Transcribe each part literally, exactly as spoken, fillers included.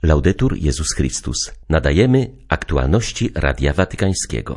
Laudetur Jezus Chrystus. Nadajemy aktualności Radia Watykańskiego.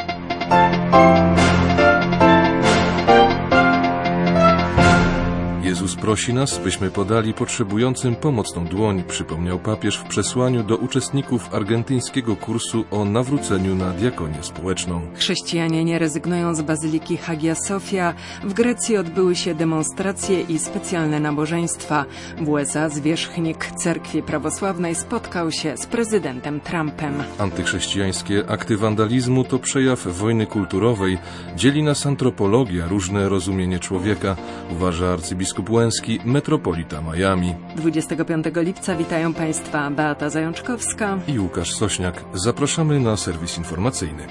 Jezus prosi nas, byśmy podali potrzebującym pomocną dłoń, przypomniał papież w przesłaniu do uczestników argentyńskiego kursu o nawróceniu na diakonię społeczną. Chrześcijanie nie rezygnują z bazyliki Hagia Sophia. W Grecji odbyły się demonstracje i specjalne nabożeństwa. W U S A zwierzchnik cerkwi prawosławnej spotkał się z prezydentem Trumpem. Antychrześcijańskie akty wandalizmu to przejaw wojny kulturowej. Dzieli nas antropologia, różne rozumienie człowieka, uważa arcybiskup Łęcki, metropolita Miami. dwudziestego piątego lipca witają Państwa Beata Zajączkowska i Łukasz Sośniak. Zapraszamy na serwis informacyjny.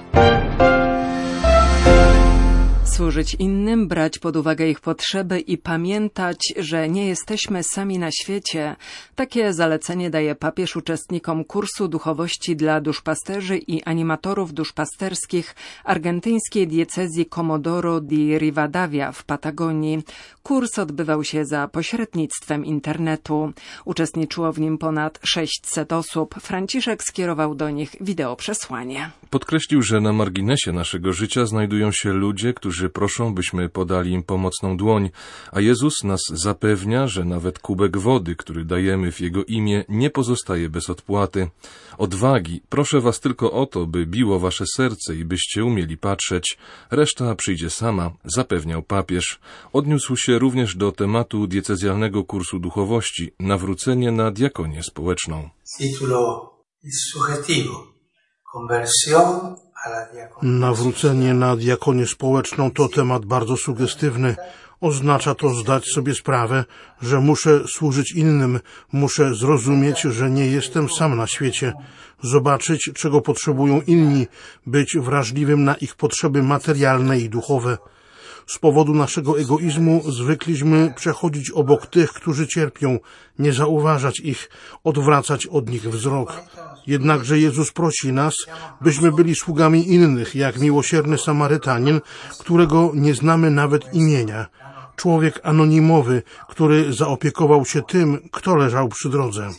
Służyć innym, brać pod uwagę ich potrzeby i pamiętać, że nie jesteśmy sami na świecie. Takie zalecenie daje papież uczestnikom kursu duchowości dla duszpasterzy i animatorów duszpasterskich argentyńskiej diecezji Comodoro di Rivadavia w Patagonii. Kurs odbywał się za pośrednictwem internetu. Uczestniczyło w nim ponad sześćset osób. Franciszek skierował do nich wideoprzesłanie. Podkreślił, że na marginesie naszego życia znajdują się ludzie, którzy proszą, byśmy podali im pomocną dłoń, a Jezus nas zapewnia, że nawet kubek wody, który dajemy w Jego imię, nie pozostaje bez odpłaty. Odwagi, proszę was tylko o to, by biło wasze serce i byście umieli patrzeć. Reszta przyjdzie sama, zapewniał papież. Odniósł się również do tematu diecezjalnego kursu duchowości, nawrócenie na diakonię społeczną. Tytulo suggestivo. Conversión. Nawrócenie na diakonię społeczną to temat bardzo sugestywny. Oznacza to zdać sobie sprawę, że muszę służyć innym, muszę zrozumieć, że nie jestem sam na świecie, zobaczyć, czego potrzebują inni, być wrażliwym na ich potrzeby materialne i duchowe. Z powodu naszego egoizmu zwykliśmy przechodzić obok tych, którzy cierpią, nie zauważać ich, odwracać od nich wzrok. Jednakże Jezus prosi nas, byśmy byli sługami innych, jak miłosierny Samarytanin, którego nie znamy nawet imienia. Człowiek anonimowy, który zaopiekował się tym, kto leżał przy drodze.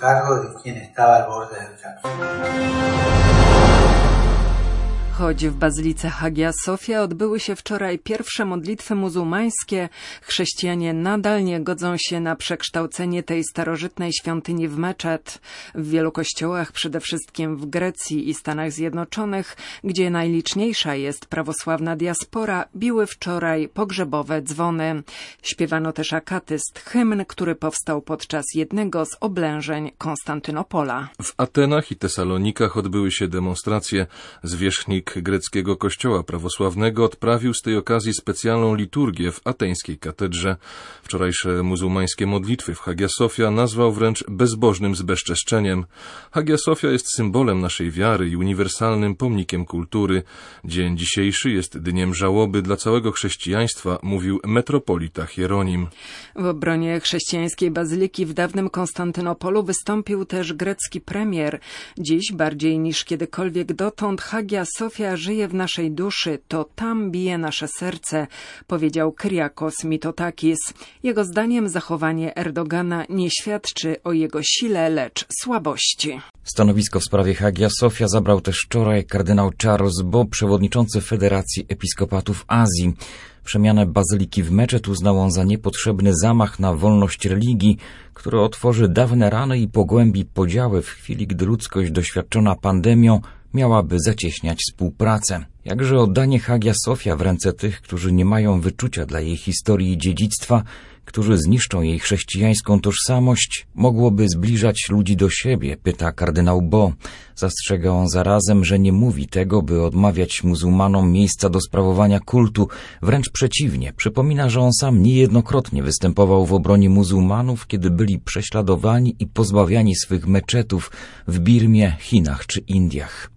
Choć w bazylice Hagia Sophia odbyły się wczoraj pierwsze modlitwy muzułmańskie, chrześcijanie nadal nie godzą się na przekształcenie tej starożytnej świątyni w meczet. W wielu kościołach, przede wszystkim w Grecji i Stanach Zjednoczonych, gdzie najliczniejsza jest prawosławna diaspora, biły wczoraj pogrzebowe dzwony. Śpiewano też akatyst, hymn, który powstał podczas jednego z oblężeń Konstantynopola. W Atenach i Tesalonikach odbyły się demonstracje. Zwierzchnik greckiego kościoła prawosławnego odprawił z tej okazji specjalną liturgię w ateńskiej katedrze. Wczorajsze muzułmańskie modlitwy w Hagia Sophia nazwał wręcz bezbożnym zbezczeszczeniem. Hagia Sophia jest symbolem naszej wiary i uniwersalnym pomnikiem kultury. Dzień dzisiejszy jest dniem żałoby dla całego chrześcijaństwa, mówił metropolita Hieronim. W obronie chrześcijańskiej bazyliki w dawnym Konstantynopolu wystąpił też grecki premier. Dziś bardziej niż kiedykolwiek dotąd Hagia Sophia żyje w naszej duszy, to tam bije nasze serce, powiedział Kyriakos Mitsotakis. Jego zdaniem zachowanie Erdogana nie świadczy o jego sile, lecz słabości. Stanowisko w sprawie Hagia Sophia zabrał też wczoraj kardynał Charles Bo, przewodniczący Federacji Episkopatów Azji. Przemianę bazyliki w meczet uznał on za niepotrzebny zamach na wolność religii, który otworzy dawne rany i pogłębi podziały w chwili, gdy ludzkość doświadczona pandemią miałaby zacieśniać współpracę. Jakże oddanie Hagia Sophia w ręce tych, którzy nie mają wyczucia dla jej historii i dziedzictwa, którzy zniszczą jej chrześcijańską tożsamość, mogłoby zbliżać ludzi do siebie, pyta kardynał Bo. Zastrzega on zarazem, że nie mówi tego, by odmawiać muzułmanom miejsca do sprawowania kultu. Wręcz przeciwnie, przypomina, że on sam niejednokrotnie występował w obronie muzułmanów, kiedy byli prześladowani i pozbawiani swych meczetów w Birmie, Chinach czy Indiach.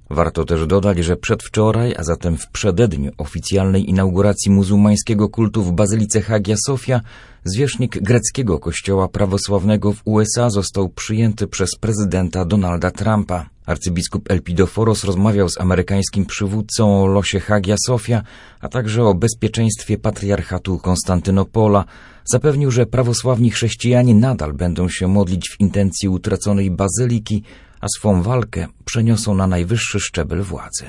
Warto też dodać, że przedwczoraj, a zatem w przededniu oficjalnej inauguracji muzułmańskiego kultu w bazylice Hagia Sofia, zwierzchnik greckiego kościoła prawosławnego w U S A został przyjęty przez prezydenta Donalda Trumpa. Arcybiskup Elpidoforos rozmawiał z amerykańskim przywódcą o losie Hagia Sofia, a także o bezpieczeństwie patriarchatu Konstantynopola. Zapewnił, że prawosławni chrześcijanie nadal będą się modlić w intencji utraconej bazyliki, a swą walkę przeniosą na najwyższy szczebel władzy.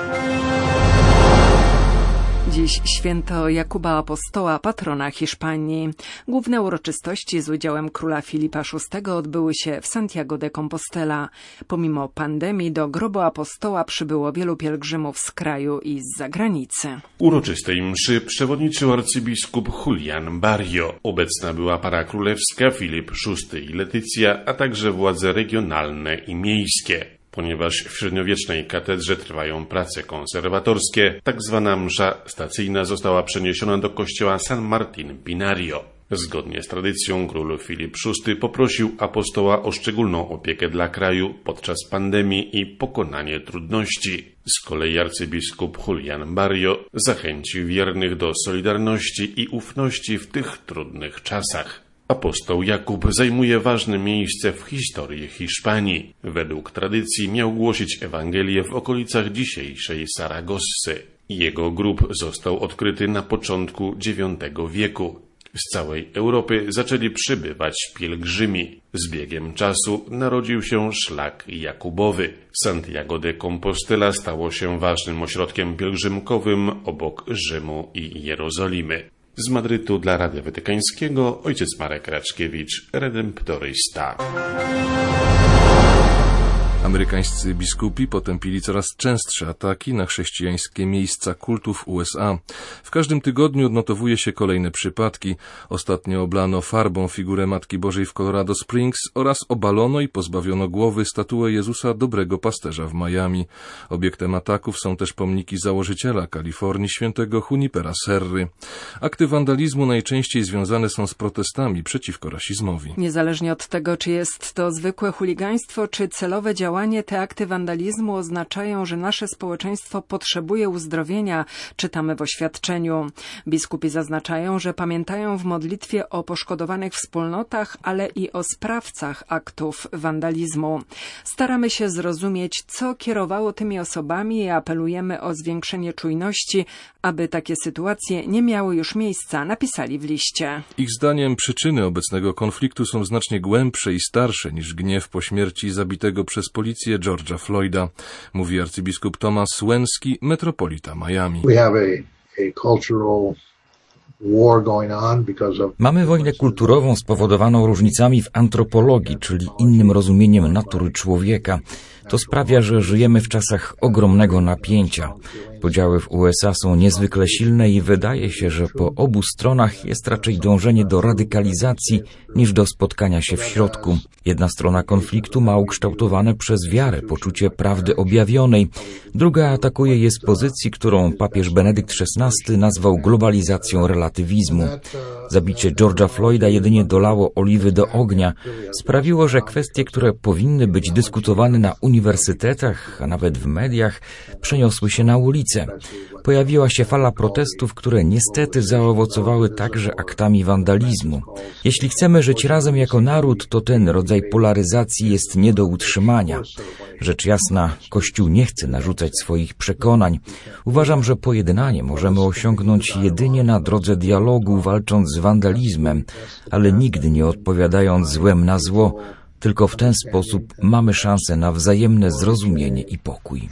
Dziś święto Jakuba Apostoła, patrona Hiszpanii. Główne uroczystości z udziałem króla Filipa szóstego odbyły się w Santiago de Compostela. Pomimo pandemii do grobu Apostoła przybyło wielu pielgrzymów z kraju i z zagranicy. Uroczystej mszy przewodniczył arcybiskup Julián Barrio. Obecna była para królewska Filip szósty i Letycja, a także władze regionalne i miejskie. Ponieważ w średniowiecznej katedrze trwają prace konserwatorskie, tak zwana msza stacyjna została przeniesiona do kościoła San Martín Pinario. Zgodnie z tradycją król Filip szósty poprosił apostoła o szczególną opiekę dla kraju podczas pandemii i pokonanie trudności. Z kolei arcybiskup Julián Barrio zachęcił wiernych do solidarności i ufności w tych trudnych czasach. Apostoł Jakub zajmuje ważne miejsce w historii Hiszpanii. Według tradycji miał głosić Ewangelię w okolicach dzisiejszej Saragossy. Jego grób został odkryty na początku dziewiątego wieku. Z całej Europy zaczęli przybywać pielgrzymi. Z biegiem czasu narodził się szlak Jakubowy. Santiago de Compostela stało się ważnym ośrodkiem pielgrzymkowym obok Rzymu i Jerozolimy. Z Madrytu dla Radia Watykańskiego ojciec Marek Raczkiewicz, redemptorysta. Amerykańscy biskupi potępili coraz częstsze ataki na chrześcijańskie miejsca kultu w U S A. W każdym tygodniu odnotowuje się kolejne przypadki. Ostatnio oblano farbą figurę Matki Bożej w Colorado Springs oraz obalono i pozbawiono głowy statuę Jezusa Dobrego Pasterza w Miami. Obiektem ataków są też pomniki założyciela Kalifornii, świętego Junipera Serry. Akty wandalizmu najczęściej związane są z protestami przeciwko rasizmowi. Niezależnie od tego, czy jest to zwykłe chuligaństwo, czy celowe działanie, te akty wandalizmu oznaczają, że nasze społeczeństwo potrzebuje uzdrowienia, czytamy w oświadczeniu. Biskupi zaznaczają, że pamiętają w modlitwie o poszkodowanych wspólnotach, ale i o sprawcach aktów wandalizmu. Staramy się zrozumieć, co kierowało tymi osobami i apelujemy o zwiększenie czujności, aby takie sytuacje nie miały już miejsca, napisali w liście. Ich zdaniem przyczyny obecnego konfliktu są znacznie głębsze i starsze niż gniew po śmierci zabitego przez policję George'a Floyda, mówi arcybiskup Thomas Łęcki, metropolita Miami. Mamy wojnę kulturową spowodowaną różnicami w antropologii, czyli innym rozumieniem natury człowieka. To sprawia, że żyjemy w czasach ogromnego napięcia. Podziały w U S A są niezwykle silne i wydaje się, że po obu stronach jest raczej dążenie do radykalizacji niż do spotkania się w środku. Jedna strona konfliktu ma ukształtowane przez wiarę poczucie prawdy objawionej, druga atakuje je z pozycji, którą papież Benedykt szesnasty nazwał globalizacją relatywizmu. Zabicie George'a Floyda jedynie dolało oliwy do ognia, sprawiło, że kwestie, które powinny być dyskutowane na uniwersytetach, a nawet w mediach, przeniosły się na ulicę. Pojawiła się fala protestów, które niestety zaowocowały także aktami wandalizmu. Jeśli chcemy żyć razem jako naród, to ten rodzaj polaryzacji jest nie do utrzymania. Rzecz jasna, Kościół nie chce narzucać swoich przekonań. Uważam, że pojednanie możemy osiągnąć jedynie na drodze dialogu, walcząc z wandalizmem, ale nigdy nie odpowiadając złem na zło. Tylko w ten sposób mamy szansę na wzajemne zrozumienie i pokój.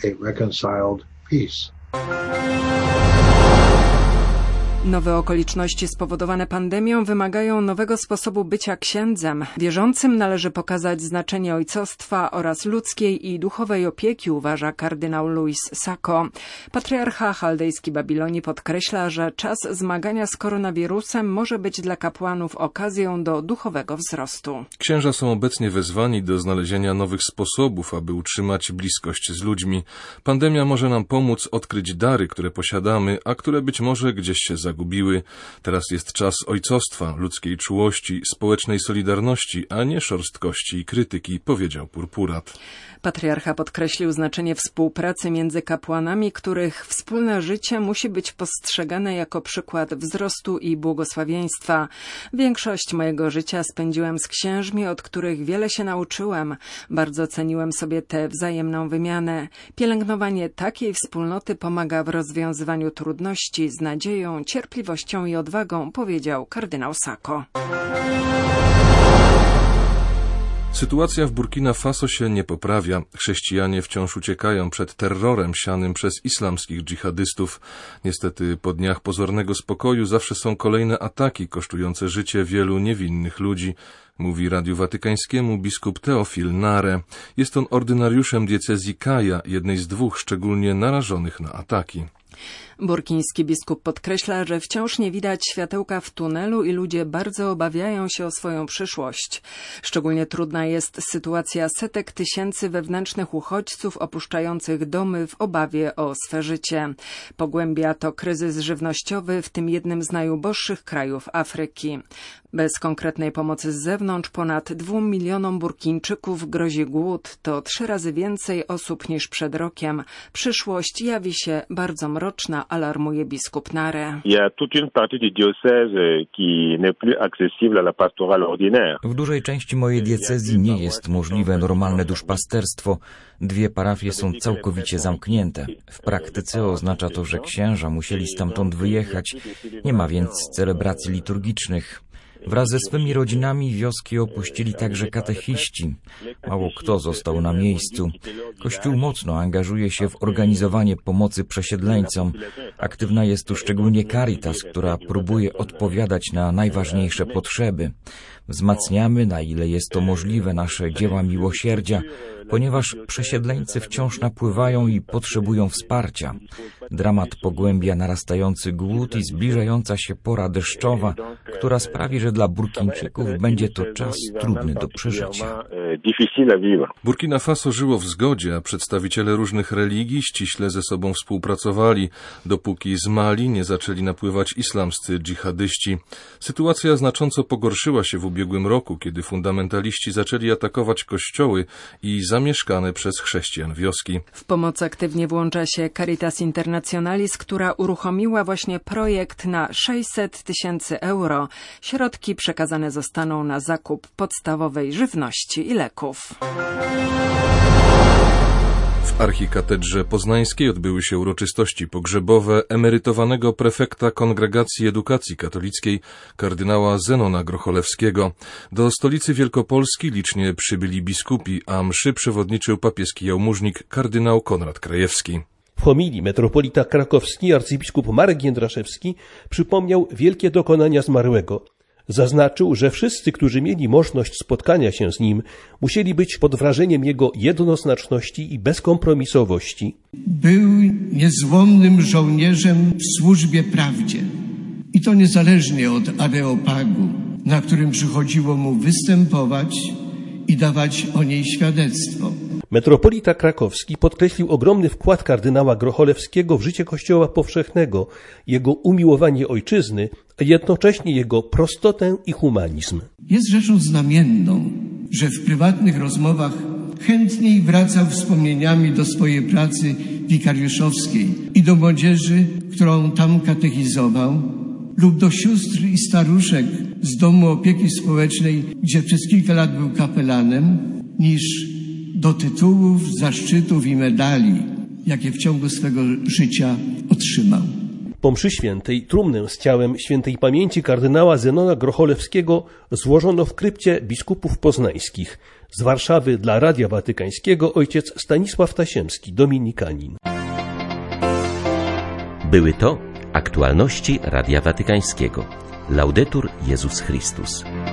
Nowe okoliczności spowodowane pandemią wymagają nowego sposobu bycia księdzem. Wierzącym należy pokazać znaczenie ojcostwa oraz ludzkiej i duchowej opieki, uważa kardynał Luis Sacco. Patriarcha chaldejski Babilonii podkreśla, że czas zmagania z koronawirusem może być dla kapłanów okazją do duchowego wzrostu. Księża są obecnie wezwani do znalezienia nowych sposobów, aby utrzymać bliskość z ludźmi. Pandemia może nam pomóc odkryć dary, które posiadamy, a które być może gdzieś się zagubiły. zagubiły. Teraz jest czas ojcostwa, ludzkiej czułości, społecznej solidarności, a nie szorstkości i krytyki, powiedział purpurat. Patriarcha podkreślił znaczenie współpracy między kapłanami, których wspólne życie musi być postrzegane jako przykład wzrostu i błogosławieństwa. Większość mojego życia spędziłem z księżmi, od których wiele się nauczyłem. Bardzo ceniłem sobie tę wzajemną wymianę. Pielęgnowanie takiej wspólnoty pomaga w rozwiązywaniu trudności z nadzieją, cierpliwością i odwagą, powiedział kardynał Sacco. Sytuacja w Burkina Faso się nie poprawia. Chrześcijanie wciąż uciekają przed terrorem sianym przez islamskich dżihadystów. Niestety po dniach pozornego spokoju zawsze są kolejne ataki kosztujące życie wielu niewinnych ludzi, mówi Radiu Watykańskiemu biskup Teofil Nare. Jest on ordynariuszem diecezji Kaja, jednej z dwóch szczególnie narażonych na ataki. Burkiński biskup podkreśla, że wciąż nie widać światełka w tunelu i ludzie bardzo obawiają się o swoją przyszłość. Szczególnie trudna jest sytuacja setek tysięcy wewnętrznych uchodźców opuszczających domy w obawie o swe życie. Pogłębia to kryzys żywnościowy w tym jednym z najuboższych krajów Afryki. Bez konkretnej pomocy z zewnątrz ponad dwóm milionom Burkińczyków grozi głód. To trzy razy więcej osób niż przed rokiem. Przyszłość jawi się bardzo mroczna, alarmuje biskup Nare. W dużej części mojej diecezji nie jest możliwe normalne duszpasterstwo. Dwie parafie są całkowicie zamknięte. W praktyce oznacza to, że księża musieli stamtąd wyjechać. Nie ma więc celebracji liturgicznych. Wraz ze swymi rodzinami wioski opuścili także katechiści. Mało kto został na miejscu. Kościół mocno angażuje się w organizowanie pomocy przesiedleńcom. Aktywna jest tu szczególnie Caritas, która próbuje odpowiadać na najważniejsze potrzeby. Wzmacniamy, na ile jest to możliwe, nasze dzieła miłosierdzia, ponieważ przesiedleńcy wciąż napływają i potrzebują wsparcia. Dramat pogłębia narastający głód i zbliżająca się pora deszczowa, która sprawi, że dla Burkińczyków będzie to czas trudny do przeżycia. Burkina Faso żyło w zgodzie, a przedstawiciele różnych religii ściśle ze sobą współpracowali, dopóki z Mali nie zaczęli napływać islamscy dżihadyści. Sytuacja znacząco pogorszyła się w ubiegłym roku, kiedy fundamentaliści zaczęli atakować kościoły i zamieszkane przez chrześcijan wioski. W pomoc aktywnie włącza się Caritas Internationalis, która uruchomiła właśnie projekt na sześćset tysięcy euro. Środki przekazane zostaną na zakup podstawowej żywności i leków. W archikatedrze poznańskiej odbyły się uroczystości pogrzebowe emerytowanego prefekta Kongregacji Edukacji Katolickiej kardynała Zenona Grocholewskiego. Do stolicy Wielkopolski licznie przybyli biskupi, a mszy przewodniczył papieski jałmużnik kardynał Konrad Krajewski. W homilii metropolita krakowski arcybiskup Marek Jędraszewski przypomniał wielkie dokonania zmarłego. Zaznaczył, że wszyscy, którzy mieli możliwość spotkania się z nim, musieli być pod wrażeniem jego jednoznaczności i bezkompromisowości. Był niezłomnym żołnierzem w służbie prawdzie. I to niezależnie od areopagu, na którym przychodziło mu występować i dawać o niej świadectwo. Metropolita krakowski podkreślił ogromny wkład kardynała Grocholewskiego w życie Kościoła powszechnego, jego umiłowanie ojczyzny, a jednocześnie jego prostotę i humanizm. Jest rzeczą znamienną, że w prywatnych rozmowach chętniej wracał wspomnieniami do swojej pracy wikariuszowskiej i do młodzieży, którą tam katechizował, lub do sióstr i staruszek z domu opieki społecznej, gdzie przez kilka lat był kapelanem, niż do tytułów, zaszczytów i medali, jakie w ciągu swego życia otrzymał. Po mszy świętej trumnę z ciałem świętej pamięci kardynała Zenona Grocholewskiego złożono w krypcie biskupów poznańskich. Z Warszawy dla Radia Watykańskiego ojciec Stanisław Tasiemski, dominikanin. Były to aktualności Radia Watykańskiego. Laudetur Jezus Chrystus.